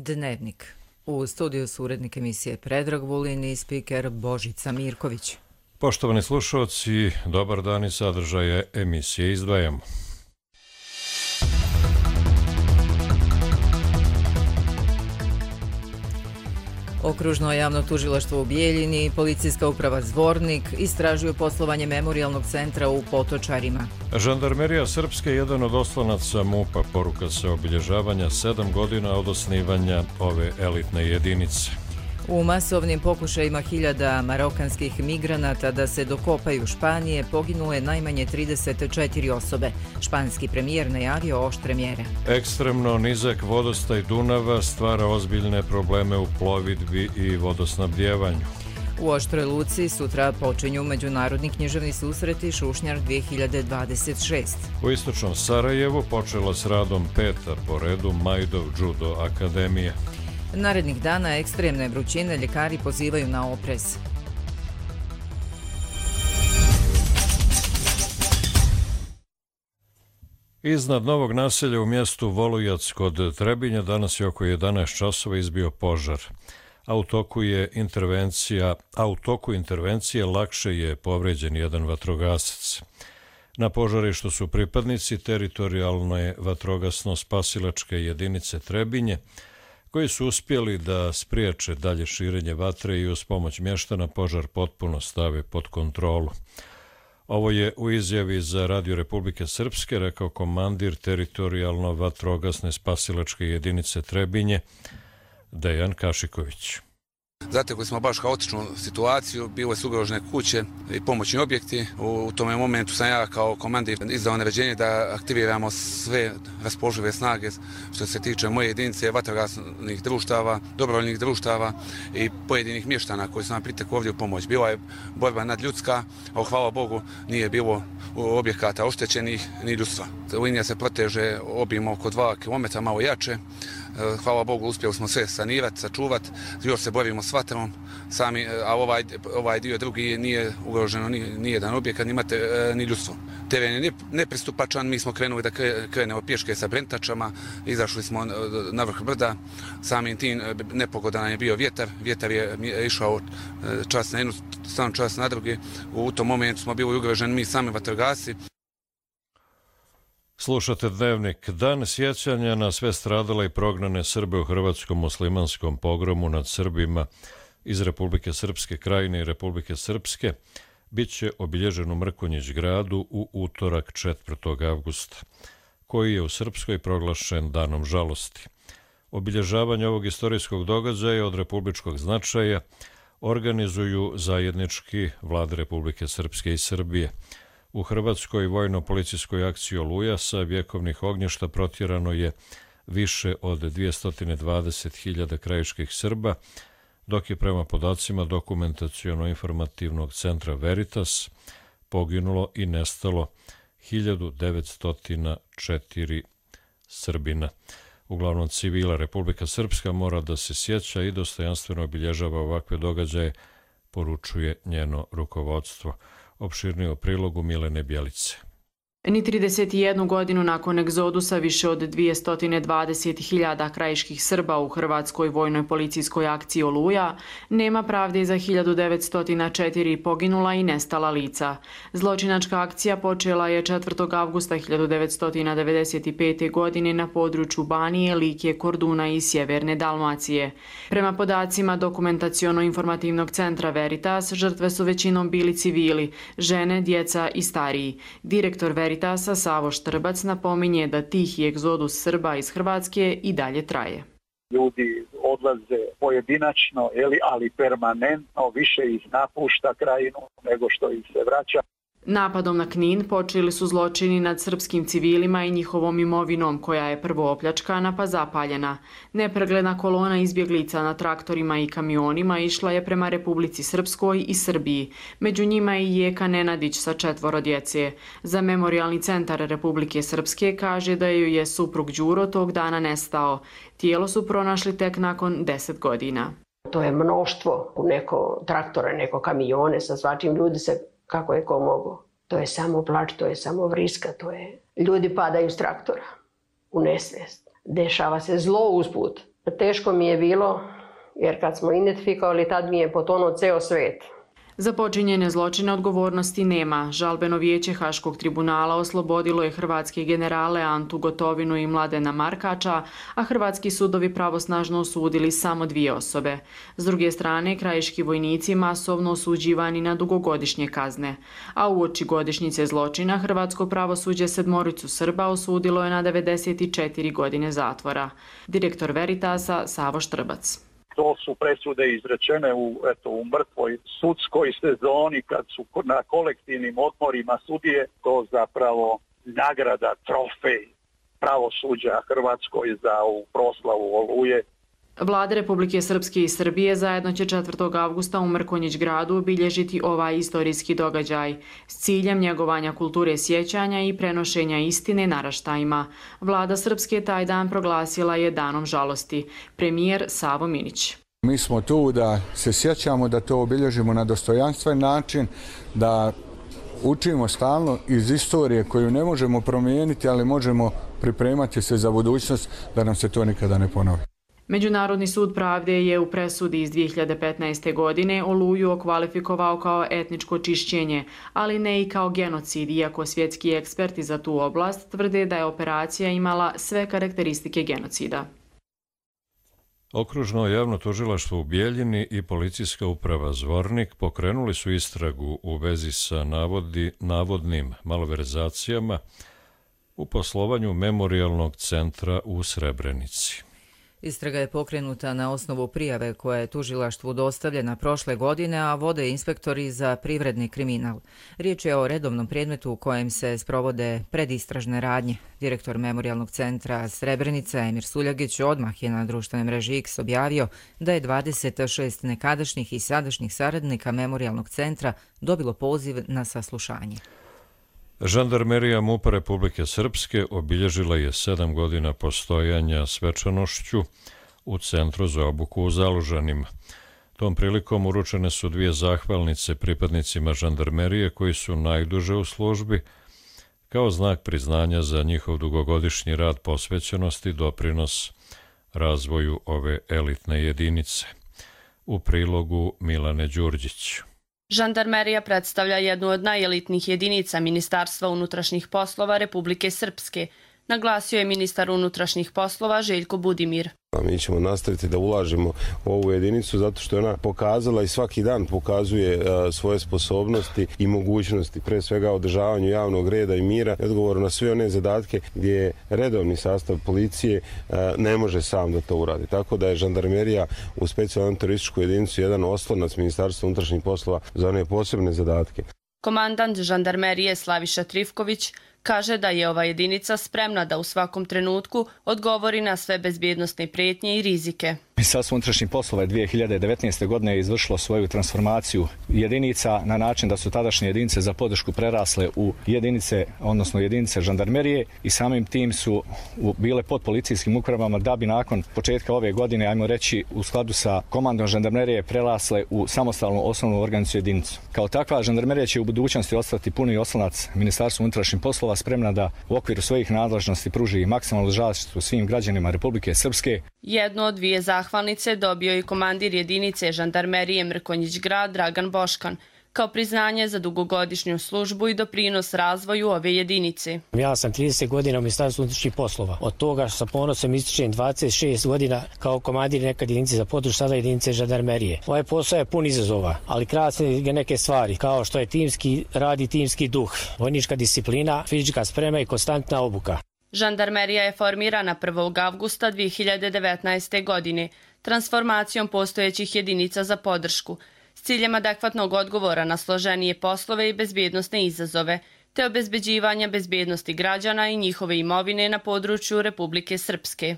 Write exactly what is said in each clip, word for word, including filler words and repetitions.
Dnevnik. U studiju su urednik emisije Predrag Vulin i spiker Božica Mirković. Poštovani slušalci, dobar dan i sadržaje emisije izdvajamo. Okružno javno tužilaštvo u Bijeljini i policijska uprava Zvornik istražuju poslovanje memorijalnog centra u Potočarima. Žandarmerija Srpske je jedan od oslonaca MUP-a, poruka se obilježavanja sedam godina od osnivanja ove elitne jedinice. U masovnim pokušajima hiljada marokanskih migranata da se dokopaju Španije poginulo je najmanje trideset četiri osobe. Španski premijer najavio oštre mjere. Ekstremno nizak vodostaj Dunava stvara ozbiljne probleme u plovidbi i vodosnabdjevanju. U Oštroj Luci sutra počinju međunarodni književni susreti Šušnjar dvije hiljade dvadeset šest. U istočnom Sarajevu počela s radom peta po redu Majdov Judo Akademija. Narednih dana ekstremne vrućine ljekari pozivaju na oprez. Iznad Novog naselja u mjestu Volujac kod Trebinja danas je oko jedanaest časova izbio požar. A u toku je intervencija, a u toku intervencije lakše je povređen jedan vatrogasac. Na požarištu su pripadnici teritorijalne vatrogasno-spasilačke jedinice Trebinje, koji su uspjeli da spriječe dalje širenje vatre i uz pomoć mještana požar potpuno stave pod kontrolu. Ovo je u izjavi za Radio Republike Srpske rekao komandir teritorijalno vatrogasne spasilačke jedinice Trebinje Dejan Kašiković. Zatekli smo baš haotičnu situaciju, bile su ugrožene kuće i pomoćni objekti. U tome momentu sam ja kao komandir izdao naređenje da aktiviramo sve raspoložive snage što se tiče moje jedinice, vatrogasnih društava, dobrovoljnih društava i pojedinih mještana koji su nam pritekli ovdje u pomoć. Bila je borba nadljudska, a hvala Bogu nije bilo objekata oštećenih ni ljudstva. Linija se proteže obijemo oko dva kilometra, malo jače. Hvala Bogu, uspjeli smo sve sanirati, sačuvati, još se borimo s vatrom, sami, a ovaj, ovaj dio drugi nije ugroženo ni, ni jedan objekat, ni, mate, ni ljudstvo. Teren je nepristupačan, mi smo krenuli da krenemo pješke sa brentačama, izašli smo na vrh brda, samim tim nepogodan je bio vjetar, vjetar je išao čas na jednu stranu, čas na drugi, u tom momentu smo bili ugroženi mi sami vatrogasci. Slušate Dnevnik. Dan sjećanja na sve stradale i prognane Srbe u hrvatskom muslimanskom pogromu nad Srbima iz Republike Srpske Krajine i Republike Srpske bit će obilježen u Mrkonjić gradu u utorak četvrtog avgusta, koji je u Srpskoj proglašen danom žalosti. Obilježavanje ovog istorijskog događaja od republičkog značaja organizuju zajednički vlade Republike Srpske i Srbije. U Hrvatskoj vojno-policijskoj akciji Oluja sa vjekovnih ognjišta protjerano je više od dvjesto dvadeset hiljada krajiških Srba, dok je prema podacima dokumentaciono-informativnog centra Veritas poginulo i nestalo hiljadu devetsto četiri Srbina. Uglavnom civila Republika Srpska mora da se sjeća i dostojanstveno obilježava ovakve događaje, poručuje njeno rukovodstvo. Opširnije o prilogu Milene Bjelice. Ni trideset jednu godinu nakon egzodusa više od dvjesto dvadeset hiljada krajiških Srba u Hrvatskoj vojnoj policijskoj akciji Oluja nema pravde za hiljadu devetsto četiri poginula i nestala lica. Zločinačka akcija počela je četvrtog avgusta hiljadu devetsto devedeset pete. godine na području Banije, Like, Korduna i sjeverne Dalmacije. Prema podacima dokumentaciono-informativnog centra Veritas, žrtve su većinom bili civili, žene, djeca i stariji. Direktor Veritasa Veritasa Savo Štrbac napominje da tihi egzodus Srba iz Hrvatske i dalje traje. Ljudi odlaze pojedinačno, ali permanentno, više ih napušta krajinu nego što ih se vraća. Napadom na Knin počeli su zločini nad srpskim civilima i njihovom imovinom, koja je prvo opljačkana pa zapaljena. Nepregledna kolona izbjeglica na traktorima i kamionima išla je prema Republici Srpskoj i Srbiji. Među njima i Jeka Nenadić sa četvoro djece. Za Memorijalni centar Republike Srpske kaže da ju je suprug Đuro tog dana nestao. Tijelo su pronašli tek nakon deset godina. To je mnoštvo, neko traktore, neko kamione, sa svačim ljudi se kako je ko mogo. To je samo plač, to je samo vriska, to je... Ljudi padaju s traktora u nesvijest. Dešava se zlo usput. Teško mi je bilo, jer kad smo identifikovali, tad mi je potonuo ceo svet. Za počinjene zločine odgovornosti nema. Žalbeno vijeće Haškog tribunala oslobodilo je hrvatske generale Antu Gotovinu i Mladena Markača, a hrvatski sudovi pravosnažno osudili samo dvije osobe. S druge strane, krajiški vojnici masovno osuđivani na dugogodišnje kazne. A uoči godišnjice zločina, hrvatsko pravosuđe sedmoricu Srba osudilo je na devedeset četiri godine zatvora. Direktor Veritasa Savo Štrbac. To su presude izrečene u, eto, u mrtvoj sudskoj sezoni kad su na kolektivnim odmorima sudije, to zapravo nagrada, trofej pravosuđa Hrvatskoj za ovu proslavu Oluje. Vlade Republike Srpske i Srbije zajedno će četvrtog avgusta u Mrkonjić gradu obilježiti ovaj istorijski događaj s ciljem njegovanja kulture sjećanja i prenošenja istine naraštajima. Vlada Srpske taj dan proglasila je danom žalosti. Premijer Savo Minić. Mi smo tu da se sjećamo, da to obilježimo na dostojanstven način, da učimo stalno iz istorije koju ne možemo promijeniti, ali možemo pripremati se za budućnost da nam se to nikada ne ponovi. Međunarodni sud pravde je u presudi iz dvije hiljade petnaeste. godine Oluju okvalifikovao kao etničko čišćenje, ali ne i kao genocid, iako svjetski eksperti za tu oblast tvrde da je operacija imala sve karakteristike genocida. Okružno javno tužilaštvo u Bijeljini i policijska uprava Zvornik pokrenuli su istragu u vezi sa navodi, navodnim malverzacijama u poslovanju memorijalnog centra u Srebrenici. Istraga je pokrenuta na osnovu prijave koja je tužilaštvu dostavljena prošle godine, a vode inspektori za privredni kriminal. Riječ je o redovnom predmetu u kojem se sprovode predistražne radnje. Direktor Memorijalnog centra Srebrenica Emir Suljagić odmah je na društvenoj mreži X objavio da je dvadeset šest nekadašnjih i sadašnjih saradnika Memorijalnog centra dobilo poziv na saslušanje. Žandarmerija MUP-a Republike Srpske obilježila je sedam godina postojanja svečanošću u Centru za obuku u Zalužanima. Tom prilikom uručene su dvije zahvalnice pripadnicima žandarmerije koji su najduže u službi, kao znak priznanja za njihov dugogodišnji rad, posvećenost i doprinos razvoju ove elitne jedinice. U prilogu Milane Đurđić. Žandarmerija predstavlja jednu od najelitnijih jedinica Ministarstva unutrašnjih poslova Republike Srpske, naglasio je ministar unutrašnjih poslova Željko Budimir. Mi ćemo nastaviti da ulažemo u ovu jedinicu zato što je ona pokazala i svaki dan pokazuje uh, svoje sposobnosti i mogućnosti, pre svega održavanju javnog reda i mira, odgovor na sve one zadatke gdje redovni sastav policije uh, ne može sam da to uradi. Tako da je žandarmerija u specijalnu terorističku jedinicu jedan oslonac Ministarstva unutrašnjih poslova za one posebne zadatke. Komandant žandarmerije Slaviša Trifković kaže da je ova jedinica spremna da u svakom trenutku odgovori na sve bezbjednosne prijetnje i rizike. Ministarstvo unutrašnjih poslova je dvije hiljade devetnaeste. godine izvršilo svoju transformaciju jedinica na način da su tadašnje jedinice za podršku prerasle u jedinice, odnosno jedinice žandarmerije i samim tim su bile pod policijskim upravama da bi nakon početka ove godine, ajmo reći, u skladu sa komandom žandarmerije prerasle u samostalnu osnovnu organizaciju jedinicu. Kao takva žandarmerija će u budućnosti ostati puni oslonac Ministarstva unutrašnjih poslova, spremna da u okviru svojih nadležnosti pruži maksimalnu zaštitu svim građanima Republike Srpske. Jedno od dvije zahvalnice dobio i komandir jedinice žandarmerije Mrkonjić grad Dragan Boškan, kao priznanje za dugogodišnju službu i doprinos razvoju ove jedinice. Ja sam trideset godina u Ministarstvu unutrašnjih poslova. Od toga sa ponosom ističem dvadeset šest godina kao komandir nekad jedinice za podršku, sada jedinice žandarmerije. Ovaj posao je pun izazova, ali krasne ga neke stvari, kao što je timski rad i timski duh, vojnička disciplina, fizička sprema i konstantna obuka. Žandarmerija je formirana prvog avgusta dvije hiljade devetnaeste. godine transformacijom postojećih jedinica za podršku s ciljem adekvatnog odgovora na složenije poslove i bezbjednosne izazove, te obezbeđivanja bezbjednosti građana i njihove imovine na području Republike Srpske.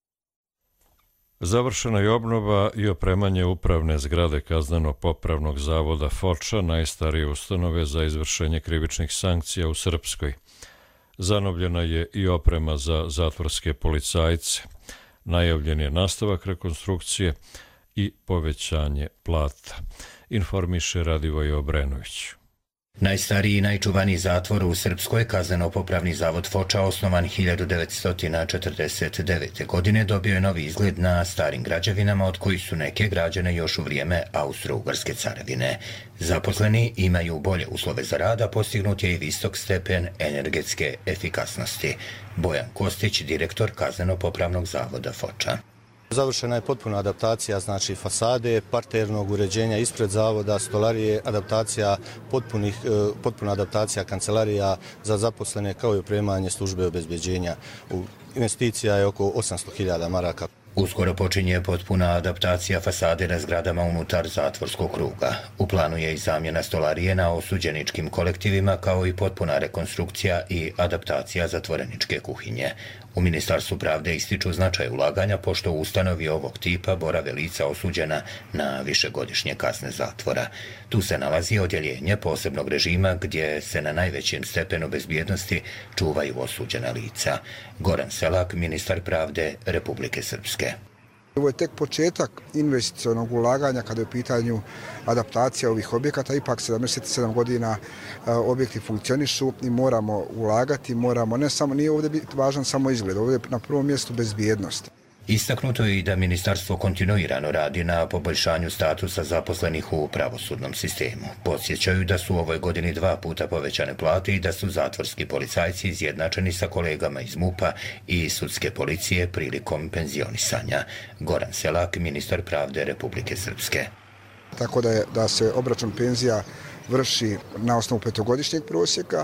Završena je obnova i opremanje upravne zgrade Kazneno-popravnog zavoda Foča, najstarije ustanove za izvršenje krivičnih sankcija u Srpskoj. Zanovljena je i oprema za zatvorske policajce. Najavljen je nastavak rekonstrukcije i povećanje plata, informiše Radivoj Obrenović. Najstariji i najčuvaniji zatvor u Srpskoj, Kazneno-popravni zavod Foča, osnovan hiljadu devetsto četrdeset devete. godine, dobio je novi izgled na starim građevinama, od kojih su neke građene još u vrijeme Austro-Ugarske carevine. Zaposleni imaju bolje uslove za rad, a postignut je i visok stepen energetske efikasnosti. Bojan Kostić, direktor Kazneno-popravnog zavoda Foča. Završena je potpuna adaptacija, znači fasade, parternog uređenja ispred zavoda, stolarije, adaptacija potpunih, potpuna adaptacija kancelarija za zaposlene kao i opremanje službe obezbeđenja. Investicija je oko osamsto hiljada maraka. Uskoro počinje potpuna adaptacija fasade na zgradama unutar zatvorskog kruga. U planu je i zamjena stolarije na osuđeničkim kolektivima, kao i potpuna rekonstrukcija i adaptacija zatvoreničke kuhinje. U Ministarstvu pravde ističu značaj ulaganja, pošto u ustanovi ovog tipa borave lica osuđena na višegodišnje kazne zatvora. Tu se nalazi odjeljenje posebnog režima gdje se na najvećem stepenu bezbjednosti čuvaju osuđena lica. Goran Selak, ministar pravde Republike Srpske. Ovo je tek početak investicionog ulaganja kada je u pitanju adaptacija ovih objekata. Ipak sedamdeset sedam godina objekti funkcionišu i moramo ulagati, moramo ne samo, nije ovdje biti važan samo izgled, ovdje je na prvom mjestu bezbjednost. Istaknuto je i da ministarstvo kontinuirano radi na poboljšanju statusa zaposlenih u pravosudnom sistemu. Podsjećaju da su u ovoj godini dva puta povećane plate i da su zatvorski policajci izjednačeni sa kolegama iz MUP-a i sudske policije prilikom penzionisanja. Goran Selak, ministar pravde Republike Srpske. Tako da, je, da se obračun penzija vrši na osnovu petogodišnjeg prosjeka.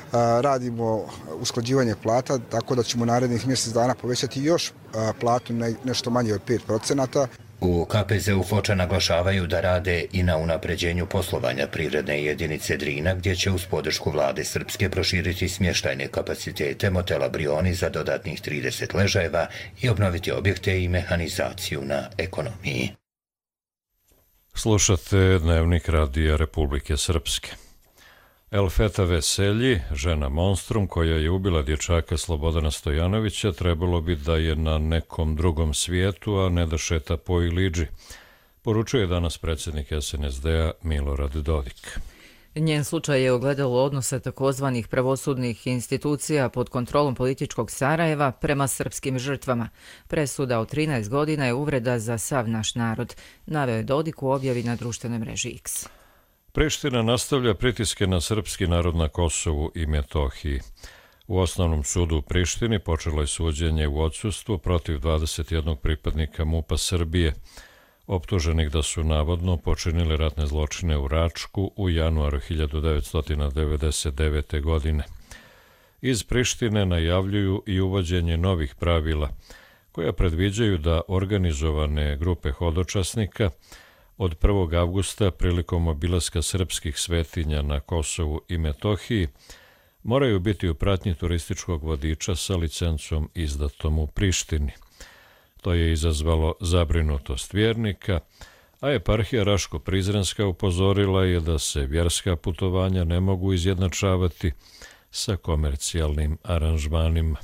Radimo usklađivanje plata, tako da ćemo narednih mjesec dana povećati još platu nešto manje od pet procenata. U K P Z-u Foča naglašavaju da rade i na unapređenju poslovanja privredne jedinice Drina, gdje će uz podršku vlade Srpske proširiti smještajne kapacitete motela Brioni za dodatnih trideset ležajeva i obnoviti objekte i mehanizaciju na ekonomiji. Slušate Dnevnik radija Republike Srpske. Elfeta Veselji, žena monstrum koja je ubila dječaka Slobodana Stojanovića, trebalo bi da je na nekom drugom svijetu, a ne da šeta po Iliđi, poručuje danas predsjednik S N S D-a Milorad Dodik. Njen slučaj je ogledalo odnosa takozvanih pravosudnih institucija pod kontrolom političkog Sarajeva prema srpskim žrtvama. Presuda od trinaest godina je uvreda za sav naš narod, naveo je Dodik u objavi na društvenoj mreži X. Priština nastavlja pritiske na srpski narod na Kosovu i Metohiji. U Osnovnom sudu u Prištini počelo je suđenje u odsustvu protiv dvadeset jednog pripadnika MUP-a Srbije, optuženih da su navodno počinili ratne zločine u Račku u januaru hiljadu devetsto devedeset devete. godine. Iz Prištine najavljuju i uvođenje novih pravila koja predviđaju da organizovane grupe hodočasnika od prvog avgusta prilikom obilaska srpskih svetinja na Kosovu i Metohiji moraju biti u pratnji turističkog vodiča sa licencom izdatom u Prištini. To je izazvalo zabrinutost vjernika, a eparhija Raško-Prizrenska upozorila je da se vjerska putovanja ne mogu izjednačavati sa komercijalnim aranžmanima.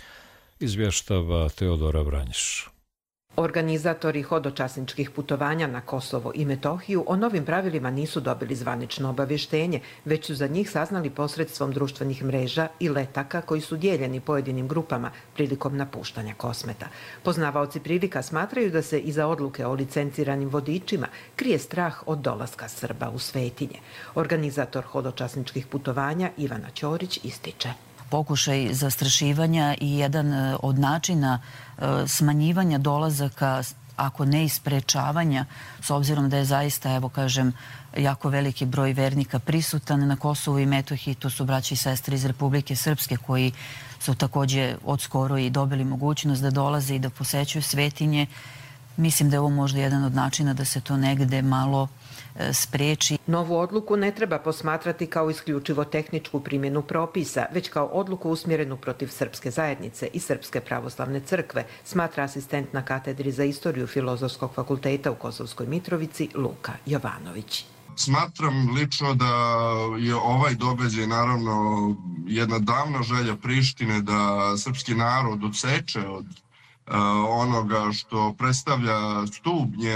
Izvještava Teodora Vranjiš. Organizatori hodočasničkih putovanja na Kosovo i Metohiju o novim pravilima nisu dobili zvanično obavještenje, već su za njih saznali posredstvom društvenih mreža i letaka koji su dijeljeni pojedinim grupama prilikom napuštanja Kosmeta. Poznavaoci prilika smatraju da se iza odluke o licenciranim vodičima krije strah od dolaska Srba u svetinje. Organizator hodočasničkih putovanja Ivana Ćorić ističe. Pokušaj zastrašivanja i jedan od načina smanjivanja dolazaka, ako ne i sprečavanja, s obzirom da je zaista, evo kažem, jako veliki broj vernika prisutan na Kosovu i Metohiji. To su braći i sestre iz Republike Srpske koji su također odskoro i dobili mogućnost da dolaze i da posećuju svetinje. Mislim da je ovo možda jedan od načina da se to negde malo spreči. Novu odluku ne treba posmatrati kao isključivo tehničku primjenu propisa, već kao odluku usmjerenu protiv srpske zajednice i Srpske pravoslavne crkve, smatra asistent na katedri za istoriju Filozofskog fakulteta u Kosovskoj Mitrovici Luka Jovanović. Smatram lično da je ovaj događaj naravno jedna davna želja Prištine da srpski narod odseče od onoga što predstavlja stub njenog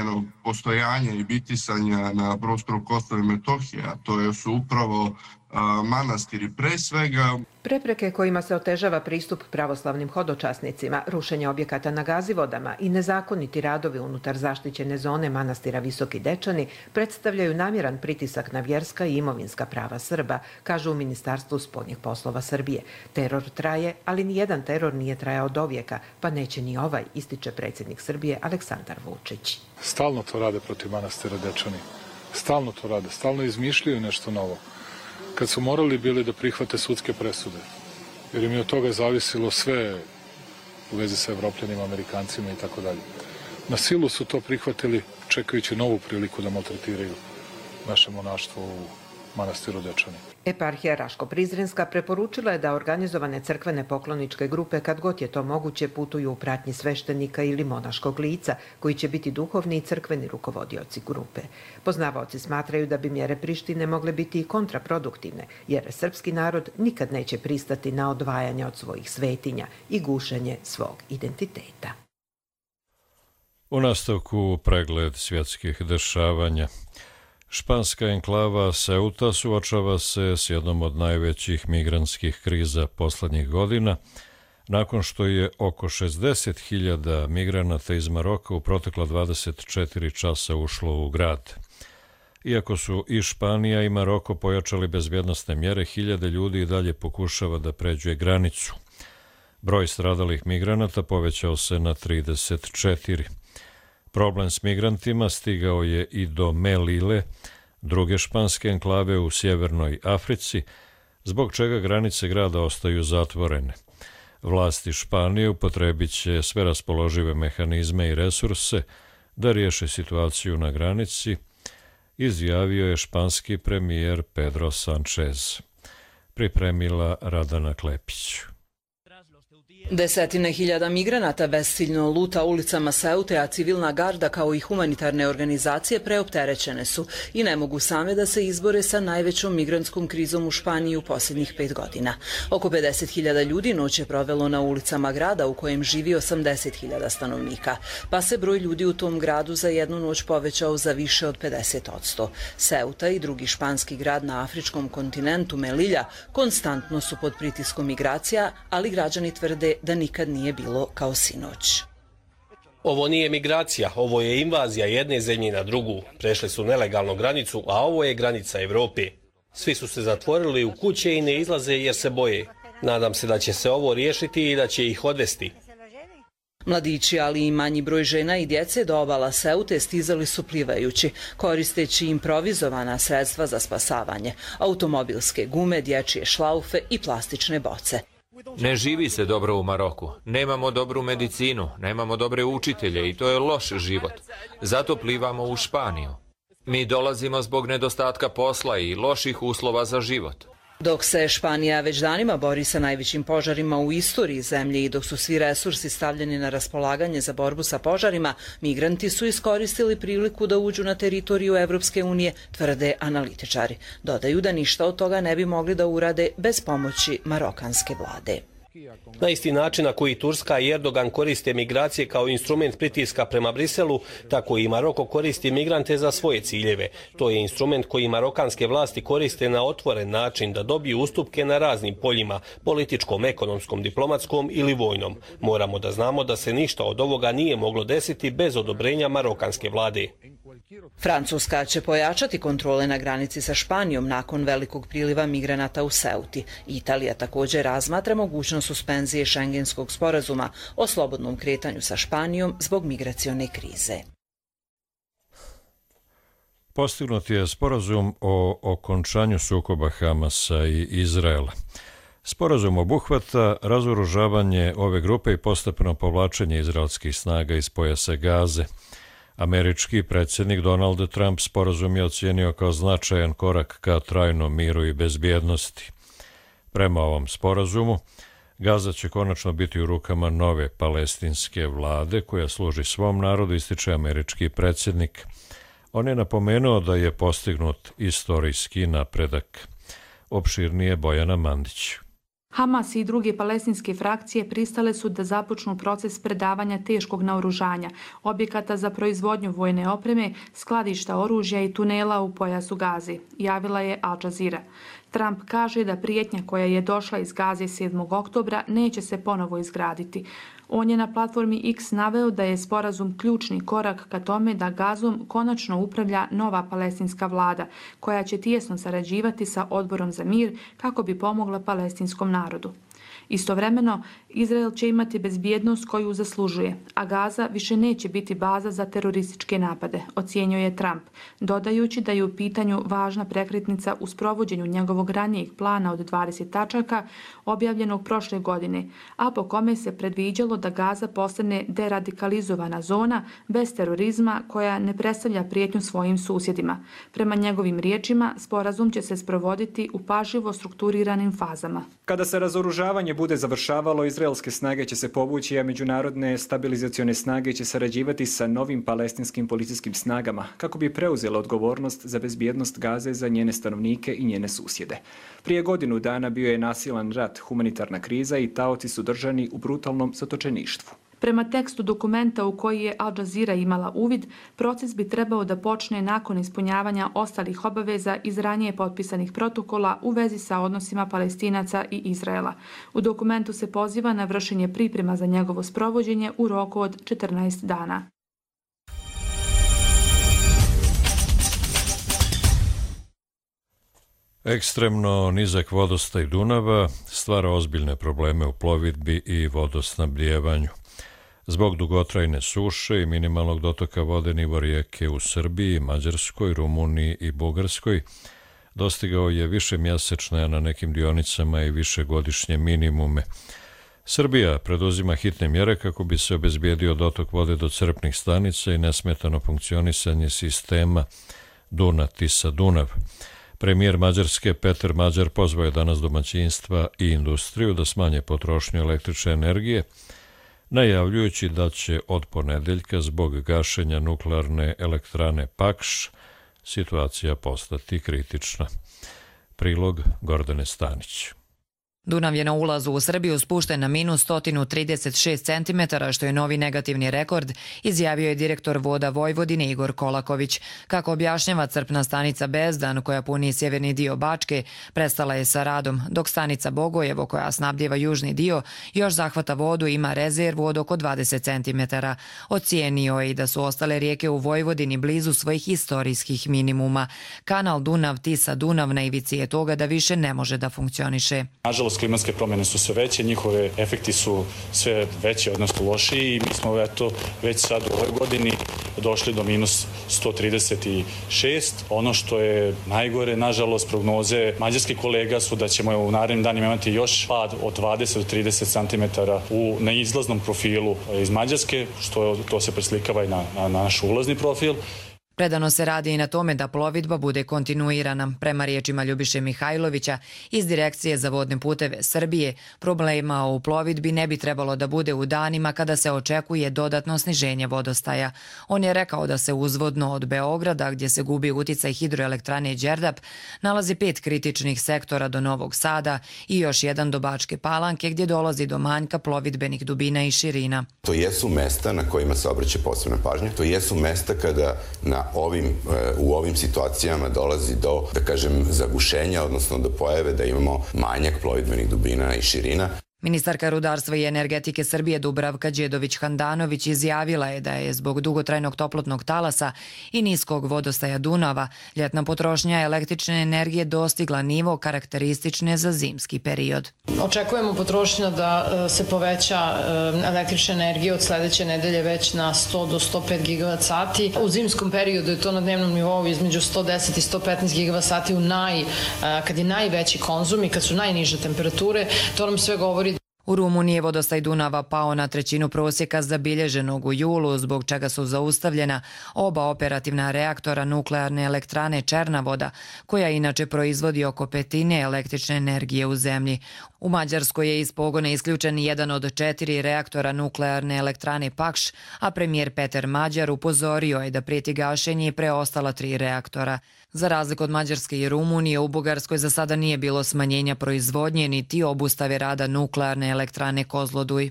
postojanja i bitisanja na prostoru Kosova i Metohije, a to su upravo manastiri pre svega. Prepreke kojima se otežava pristup pravoslavnim hodočasnicima, rušenje objekata na Gazivodama i nezakoniti radovi unutar zaštićene zone manastira Visoki Dečani predstavljaju namjeran pritisak na vjerska i imovinska prava Srba, kažu u Ministarstvu spoljnih poslova Srbije. Teror traje, ali nijedan teror nije trajao od ovijeka, pa neće ni ovaj, ističe predsjednik Srbije Aleksandar Vučić. Stalno to rade protiv manastira Dečani. Stalno to rade, stalno izmišljaju nešto novo. Kad su morali bili da prihvate sudske presude, jer im je od toga zavisilo sve u vezi sa Evropljanima, Amerikancima i tako dalje. Na silu su to prihvatili čekajući novu priliku da maltretiraju naše monaštvo u manastiru Dečani. Eparhija Raško-Prizrenska preporučila je da organizovane crkvene pokloničke grupe, kad god je to moguće, putuju u pratnji sveštenika ili monaškog lica, koji će biti duhovni i crkveni rukovodioci grupe. Poznavaoci smatraju da bi mjere Prištine mogle biti i kontraproduktivne, jer srpski narod nikad neće pristati na odvajanje od svojih svetinja i gušenje svog identiteta. U nastavku pregled svjetskih dešavanja. Španska enklava Ceuta suočava se s jednom od najvećih migrantskih kriza poslednjih godina, nakon što je oko šezdeset hiljada migranata iz Maroka u protekla dvadeset četiri časa ušlo u grad. Iako su i Španija i Maroko pojačali bezbjednosne mjere, hiljade ljudi i dalje pokušava da pređe granicu. Broj stradalih migranata povećao se na trideset četiri. Problem s migrantima stigao je i do Melile, druge španske enklave u sjevernoj Africi, zbog čega granice grada ostaju zatvorene. Vlasti Španije upotrebit će sve raspoložive mehanizme i resurse da riješe situaciju na granici, izjavio je španski premijer Pedro Sanchez. Pripremila Radana Klepić. Desetine hiljada migranata besciljno luta ulicama Ceute, a civilna garda kao i humanitarne organizacije preopterećene su i ne mogu same da se izbore sa najvećom migrantskom krizom u Španiji u posljednjih pet godina. Oko pedeset hiljada ljudi noć je provelo na ulicama grada u kojem živi osamdeset hiljada stanovnika, pa se broj ljudi u tom gradu za jednu noć povećao za više od pedeset odsto. Ceuta i drugi španski grad na afričkom kontinentu Melilla konstantno su pod pritiskom migracija, ali građani tvrde da nikad nije bilo kao sinoć. Ovo nije migracija, ovo je invazija jedne zemlje na drugu. Prešli su nelegalno granicu, a ovo je granica Evrope. Svi su se zatvorili u kuće i ne izlaze jer se boje. Nadam se da će se ovo riješiti i da će ih odvesti. Mladići, ali i manji broj žena i djece do obala Ceute stizali su plivajući, koristeći improvizovana sredstva za spasavanje, automobilske gume, dječje šlaufe i plastične boce. Ne živi se dobro u Maroku, nemamo dobru medicinu, nemamo dobre učitelje i to je loš život. Zato plivamo u Španiju. Mi dolazimo zbog nedostatka posla i loših uslova za život. Dok se Španija već danima bori sa najvećim požarima u istoriji zemlje i dok su svi resursi stavljeni na raspolaganje za borbu sa požarima, migranti su iskoristili priliku da uđu na teritoriju Evropske unije, tvrde analitičari. Dodaju da ništa od toga ne bi mogli da urade bez pomoći marokanske vlade. Na isti način na koji Turska i Erdogan koriste migracije kao instrument pritiska prema Briselu, tako i Maroko koristi migrante za svoje ciljeve. To je instrument koji marokanske vlasti koriste na otvoren način da dobiju ustupke na raznim poljima, političkom, ekonomskom, diplomatskom ili vojnom. Moramo da znamo da se ništa od ovoga nije moglo desiti bez odobrenja marokanske vlade. Francuska će pojačati kontrole na granici sa Španijom nakon velikog priliva migranata u Ceuti. Italija također razmatra mogućnost suspenzije Šengenskog sporazuma o slobodnom kretanju sa Španijom zbog migracione krize. Postignut je sporazum o okončanju sukoba Hamasa i Izraela. Sporazum obuhvata razoružavanje ove grupe i postepeno povlačenje izraelskih snaga iz pojasa Gaze. Američki predsjednik Donald Trump sporazum je ocijenio kao značajan korak ka trajnom miru i bezbjednosti. Prema ovom sporazumu, Gaza će konačno biti u rukama nove palestinske vlade koja služi svom narodu, ističe američki predsjednik. On je napomenuo da je postignut istorijski napredak. Opširnije Bojana Mandić. Hamas i druge palestinske frakcije pristale su da započnu proces predavanja teškog naoružanja, objekata za proizvodnju vojne opreme, skladišta oružja i tunela u pojasu Gaze, javila je Al Jazeera. Trump kaže da prijetnja koja je došla iz Gaze sedmog oktobra neće se ponovo izgraditi. On je na platformi X naveo da je sporazum ključni korak ka tome da Gazom konačno upravlja nova palestinska vlada, koja će tijesno sarađivati sa Odborom za mir kako bi pomogla palestinskom narodu. Istovremeno, Izrael će imati bezbjednost koju zaslužuje, a Gaza više neće biti baza za terorističke napade, ocijenio je Trump, dodajući da je u pitanju važna prekretnica u sprovođenju njegovog ranijeg plana od dvadeset tačaka objavljenog prošle godine, a po kome se predviđalo da Gaza postane deradikalizovana zona bez terorizma koja ne predstavlja prijetnju svojim susjedima. Prema njegovim riječima, sporazum će se sprovoditi u pažljivo strukturiranim fazama. Kada se razoružavanje bude završavalo, izraelske snage će se povući, a međunarodne stabilizacione snage će sarađivati sa novim palestinskim policijskim snagama kako bi preuzela odgovornost za bezbjednost Gaze za njene stanovnike i njene susjede. Prije godinu dana bio je nasilan rat, humanitarna kriza i taoci su držani u brutalnom zatočeništvu. Prema tekstu dokumenta u koji je Al Jazeera imala uvid, proces bi trebao da počne nakon ispunjavanja ostalih obaveza iz ranije potpisanih protokola u vezi sa odnosima Palestinaca i Izraela. U dokumentu se poziva na vršenje priprema za njegovo sprovođenje u roku od četrnaest dana. Ekstremno nizak vodostaj Dunava stvara ozbiljne probleme u plovidbi i vodosnabdjevanju. Zbog dugotrajne suše i minimalnog dotoka vode nivo rijeke u Srbiji, Mađarskoj, Rumuniji i Bugarskoj dostigao je više mjesečne, a na nekim dionicama i višegodišnje minimume. Srbija preduzima hitne mjere kako bi se obezbijedio dotok vode do crpnih stanica i nesmetano funkcionisanje sistema Dunav-Tisa-Dunav. Premijer Mađarske Peter Mađar pozvao je danas domaćinstva i industriju da smanje potrošnju električne energije, najavljujući da će od ponedeljka zbog gašenja nuklearne elektrane Pakš situacija postati kritična. Prilog Gordane Stanić. Dunav je na ulazu u Srbiju spušten na minus sto trideset šest centimetara, što je novi negativni rekord, izjavio je direktor Voda Vojvodine Igor Kolaković. Kako objašnjava, crpna stanica Bezdan, koja puni sjeverni dio Bačke, prestala je sa radom, dok stanica Bogojevo, koja snabdjeva južni dio, još zahvata vodu i ima rezervu od oko dvadeset centimetara. Ocijenio je i da su ostale rijeke u Vojvodini blizu svojih istorijskih minimuma. Kanal Dunav-Tisa-Dunav na ivici je toga da više ne može da funkcioniše. Nažalost, klimatske promjene su sve veće, njihove efekti su sve veći, odnosno lošiji, i mi smo eto već sad u ovoj godini došli do minus sto trideset šest. Ono što je najgore, nažalost, prognoze mađarskih kolega su da ćemo u narednim danima imati još pad od dvadeset do trideset centimetara u, na izlaznom profilu iz Mađarske, što to se preslikava i na, na, na naš ulazni profil. Predano se radi i na tome da plovidba bude kontinuirana. Prema riječima Ljubiše Mihajlovića iz Direkcije za vodne puteve Srbije, problema u plovidbi ne bi trebalo da bude u danima kada se očekuje dodatno sniženje vodostaja. On je rekao da se uzvodno od Beograda, gdje se gubi uticaj hidroelektrane Đerdap, nalazi pet kritičnih sektora do Novog Sada i još jedan do Bačke Palanke, gdje dolazi do manjka plovidbenih dubina i širina. To jesu mesta na kojima se obraća posebna pažnja. To jesu mesta kada na Ovim, u ovim situacijama dolazi do, da kažem, zagušenja, odnosno do pojave da imamo manjak plovidbenih dubina i širina. Ministarka rudarstva i energetike Srbije Dubravka Đedović-Handanović izjavila je da je zbog dugotrajnog toplotnog talasa i niskog vodostaja Dunava ljetna potrošnja električne energije dostigla nivo karakteristične za zimski period. Očekujemo potrošnja da se poveća električne energije od sljedeće nedelje već na sto do sto pet gigavat sati. U zimskom periodu je to na dnevnom nivou između sto deset i sto petnaest gigavat sati u naj, kad je najveći konzum i kad su najniže temperature. To nam sve govori. U Rumuniji je vodostaj Dunava pao na trećinu prosjeka zabilježenog u julu, zbog čega su zaustavljena oba operativna reaktora nuklearne elektrane Černa voda, koja inače proizvodi oko petine električne energije u zemlji. U Mađarskoj je iz pogona isključen jedan od četiri reaktora nuklearne elektrane Pakš, a premijer Peter Mađar upozorio je da prijeti gašenje preostala tri reaktora. Za razliku od Mađarske i Rumunije, u Bugarskoj za sada nije bilo smanjenja proizvodnje niti obustave rada nuklearne elektrane Kozloduj.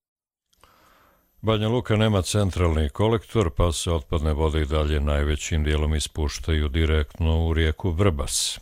Banja Luka nema centralni kolektor, pa se otpadne vode i dalje najvećim dijelom ispuštaju direktno u rijeku Vrbas.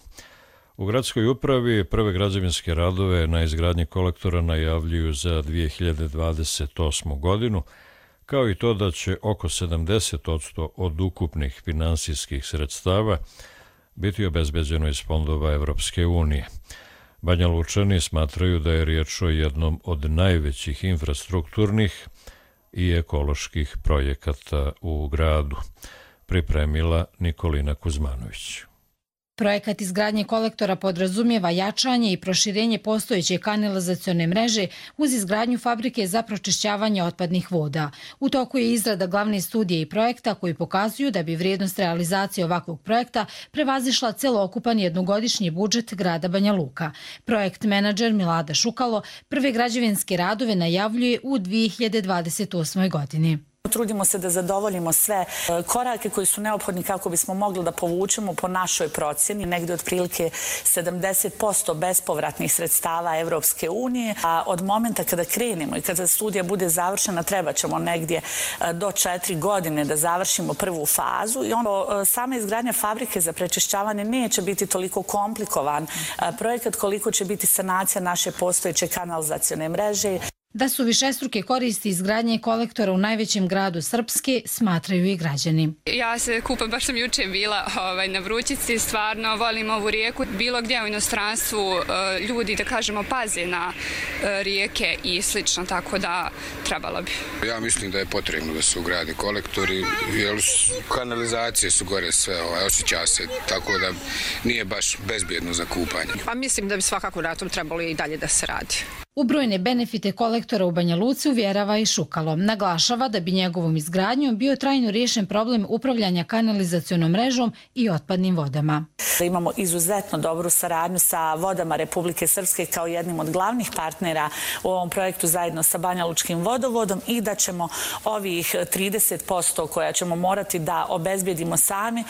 U gradskoj upravi prve građevinske radove na izgradnji kolektora najavljuju za dvije hiljade dvadeset osmu godinu, kao i to da će oko sedamdeset posto od ukupnih finansijskih sredstava biti obezbeđeno iz fondova Evropske unije. Banja Lučani smatraju da je riječ o jednom od najvećih infrastrukturnih i ekoloških projekata u gradu, pripremila Nikolina Kuzmanović. Projekat izgradnje kolektora podrazumijeva jačanje i proširenje postojeće kanalizacione mreže uz izgradnju fabrike za pročišćavanje otpadnih voda. U toku je izrada glavne studije i projekta koji pokazuju da bi vrijednost realizacije ovakvog projekta prevazišla celookupan jednogodišnji budžet grada Banja Luka. Projekt menadžer Milada Šukalo prve građevinske radove najavljuje u dvije hiljade dvadeset osmoj godini. Trudimo se da zadovoljimo sve korake koji su neophodni kako bismo mogli da povučemo po našoj procjeni negdje otprilike sedamdeset posto bespovratnih sredstava Evropske unije, a od momenta kada krenemo i kada studija bude završena treba ćemo negdje do četiri godine da završimo prvu fazu i ono, sama izgradnja fabrike za prečišćavanje neće biti toliko komplikovan projekat koliko će biti sanacija naše postojeće kanalizacione mreže. Da su višestruke koristi izgradnje kolektora u najvećem gradu Srpske, smatraju i građani. Ja se kupam, baš sam juče bila ovaj, na Vrućici, stvarno volim ovu rijeku. Bilo gdje u inostranstvu ljudi, da kažemo, paze na rijeke i slično, tako da trebalo bi. Ja mislim da je potrebno da se ugradi kolektori, jer kanalizacije su gore sve, ovaj, osjeća se, tako da nije baš bezbjedno za kupanje. Pa mislim da bi svakako na tom trebalo i dalje da se radi. U brojne benefite kolektora u Banja Luci uvjerava i Šukalo. Naglašava da bi njegovom izgradnjom bio trajno riješen problem upravljanja kanalizacionom mrežom i otpadnim vodama. Imamo izuzetno dobru saradnju sa Vodama Republike Srpske kao jednim od glavnih partnera u ovom projektu zajedno sa Banja Lučkim vodovodom i da ćemo ovih trideset posto koja ćemo morati da obezbjedimo sami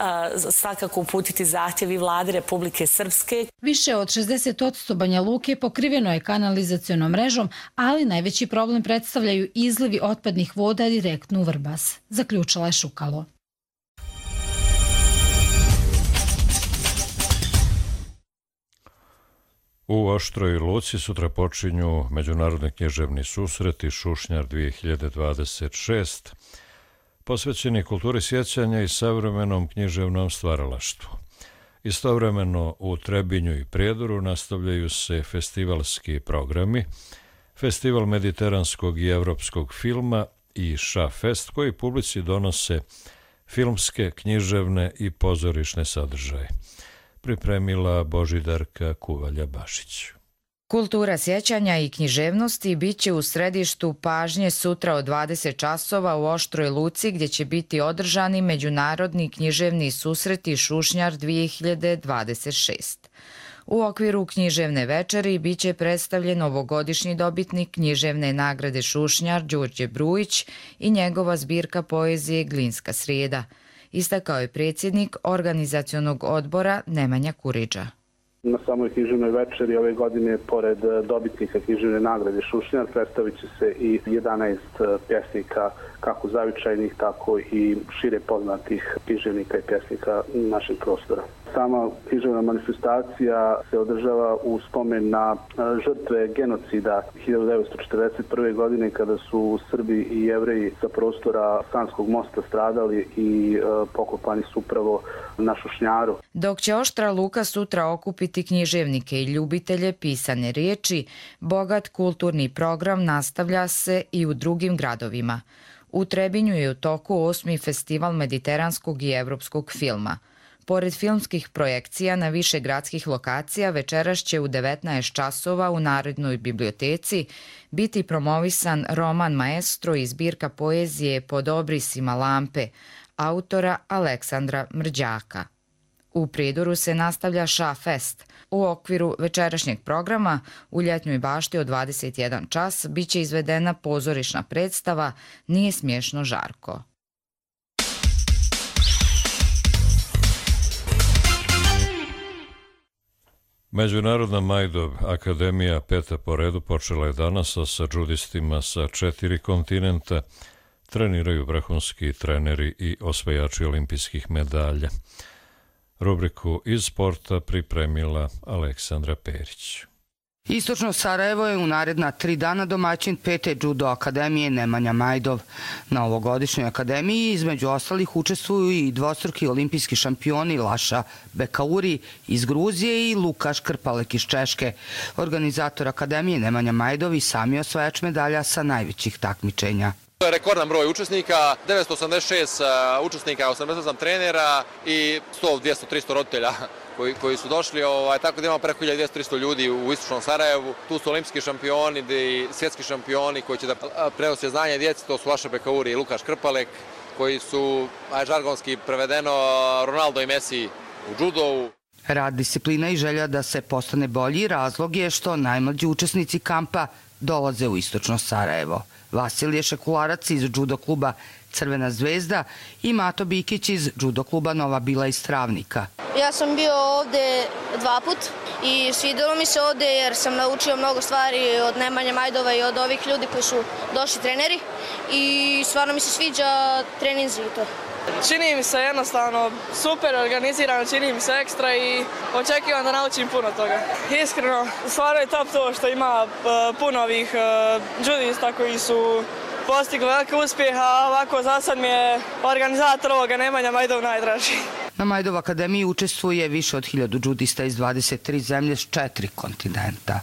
svakako uputiti zahtjevi Vlade Republike Srpske. Više od šezdeset posto Banja Luke pokriveno je kanalizacionom mrežom, ali najveći problem predstavljaju izlivi otpadnih voda direktno u Vrbas, zaključila je Šukalo. U Oštroj Luci sutra počinju međunarodni književni susreti Šušnjar dvije hiljade dvadeset šest, posvećeni kulturi sjećanja i savremenom književnom stvaralaštvu. Istovremeno u Trebinju i Prijedoru nastavljaju se festivalski programi, Festival mediteranskog i evropskog filma i Šafest, koji publici donose filmske, književne i pozorišne sadržaje. Pripremila Božidarka Kuvalja-Bašić. Kultura sjećanja i književnosti bit će u središtu pažnje sutra od dvadeset časova u Oštroj Luci, gdje će biti održani međunarodni književni susreti Šušnjar dvije hiljade dvadeset šest. U okviru književne večeri bit će predstavljen ovogodišnji dobitnik književne nagrade Šušnjar Đurđe Brujić i njegova zbirka poezije Glinska srijeda, istakao je predsjednik organizacionog odbora Nemanja Kuriđa. Na samoj književnoj večeri ove godine, pored dobitnika književne nagrade Šušnjar, predstavit će se i jedanaest pjesnika, kako zavičajnih, tako i šire poznatih književnika i pjesnika našeg prostora. Sama književna manifestacija se održava u spomen na žrtve genocida hiljadu devetsto četrdeset prve. godine kada su Srbi i Jevreji sa prostora Sanskog mosta stradali i pokopani su upravo na Šušnjaru. Dok će Oštra Luka sutra okupiti književnike i ljubitelje pisane riječi, bogat kulturni program nastavlja se i u drugim gradovima. U Trebinju je u toku osmi festival mediteranskog i evropskog filma. Pored filmskih projekcija na više gradskih lokacija, večeras će u devetnaest časova u Narodnoj biblioteci biti promovisan roman Maestro i zbirka poezije Pod obrisima lampe, autora Aleksandra Mrđaka. U Prijedoru se nastavlja Ša Fest. U okviru večerašnjeg programa u Ljetnjoj bašti od dvadeset jedan čas biće izvedena pozorišna predstava Nije smiješno žarko. Međunarodna Majdov akademija peta po redu počela je danas sa džudistima sa četiri kontinenta. Treniraju vrhunski treneri i osvajači olimpijskih medalja. Rubriku iz sporta pripremila Aleksandra Perić. Istočno Sarajevo je u naredna tri dana domaćin pete judo akademije Nemanja Majdov. Na ovogodišnjoj akademiji između ostalih učestvuju i dvostruki olimpijski šampioni Laša Bekauri iz Gruzije i Lukaš Krpalek iz Češke. Organizator akademije Nemanja Majdov i sami osvajač medalja sa najvećih takmičenja. To je rekordan broj učesnika, devetsto osamdeset šest učesnika, osamdeset osam trenera i sto, dvjesto, tristo roditelja koji, koji su došli, ovaj, tako da imamo preko hiljadu dvjesto do tristo ljudi u istočnom Sarajevu. Tu su olimpijski šampioni i svjetski šampioni koji će da prenose znanje djeci, to su Laša Bekauri i Lukaš Krpalek, koji su, aj žargonski prevedeno, Ronaldo i Messi u judovu. Rad, disciplina i želja da se postane bolji razlog je što najmlađi učesnici kampa dolaze u istočno Sarajevo. Vasilije Šekularac iz judo kluba Crvena zvezda i Mato Bikić iz judo kluba Nova Bila iz Travnika. Ja sam bio ovde dva put i svidelo mi se ovde jer sam naučio mnogo stvari od Nemanje Majdova i od ovih ljudi koji su došli treneri i stvarno mi se sviđa treninzi i to. Čini mi se jednostavno super organizirano, čini mi se ekstra i očekivam da naučim puno toga. Iskreno, stvarno je top to što ima puno ovih judista koji su postigli velike uspjehe, a ovako za sad mi je organizator ovoga Nemanja Majdov najdraži. Na Majdov akademiji učestvuje više od hiljadu judista iz dvadeset tri zemlje s četiri kontinenta.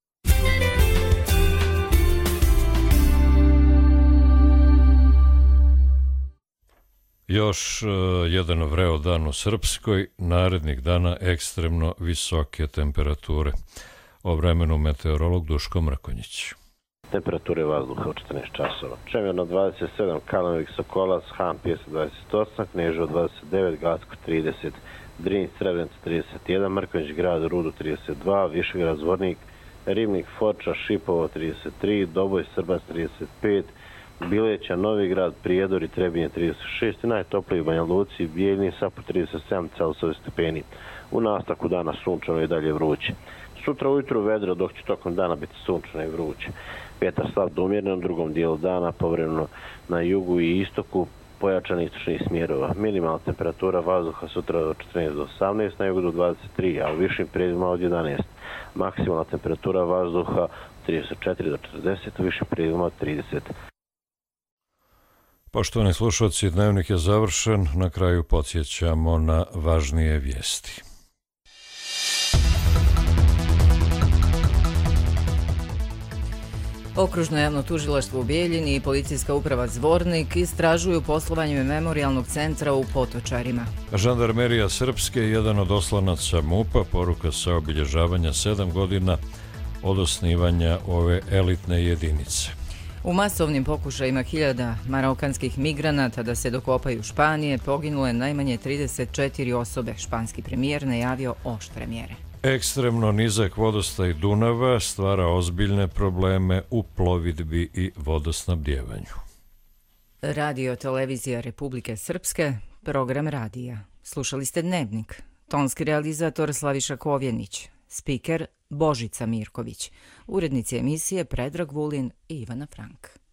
Još uh, jedan vreo dan u Srpskoj, narednih dana ekstremno visoke temperature. O vremenu meteorolog Duško Mrkonjić. Temperature vazduha u četrnaest časova. Čemerno dvadeset sedam, Kalanovik Sokolac, Han Pjesak dvadeset osam, Kneževo dvadeset devet, Gacko trideset, Drinj Srebrenica trideset jedan, Mrkonjić grad Rudo trideset dva, Višegrad Zvornik, Ribnik Foča, Šipovo trideset tri, Doboj Srbac trideset pet, Bileća, Novigrad, Prijedor i Trebinje trideset šest i najtopliji u Banja Luci, Bijeljni Sapo trideset sedam Celsijevi stepeni. U nastavku dana sunčano i dalje vruće. Sutra ujutru vedro, dok će tokom dana biti sunčano i vruće. Vjetar slab do umjeren, u drugom dijelu dana povremeno na jugu i istoku pojačan istočnih smjerova. Minimalna temperatura vazduha sutra od četrnaest do osamnaest, na jugu do dvadeset tri, a u višim prijedima od jedanaest. Maksimalna temperatura vazduha od trideset četiri do četrdeset, u višim prijedima od trideset. Poštovani slušalci, dnevnik je završen. Na kraju podsjećamo na važnije vijesti. Okružno javno tužilaštvo u Bijeljini i policijska uprava Zvornik istražuju poslovanje memorijalnog centra u Potočarima. Žandarmerija Srpske je jedan od oslanaca MUP-a, poruka sa obilježavanja sedam godina od osnivanja ove elitne jedinice. U masovnim pokušajima hiljada marokanskih migranata da se dokopaju Španije poginule najmanje trideset četiri osobe. Španski premijer najavio oštre mjere. Ekstremno nizak vodostaj Dunava stvara ozbiljne probleme u plovidbi i vodosnabdjevanju. Radio televizija Republike Srpske, program radija. Slušali ste Dnevnik. Tonski realizator Slaviša Kovjenić, spiker Božica Mirković, urednici emisije Predrag Vulin i Ivana Frank.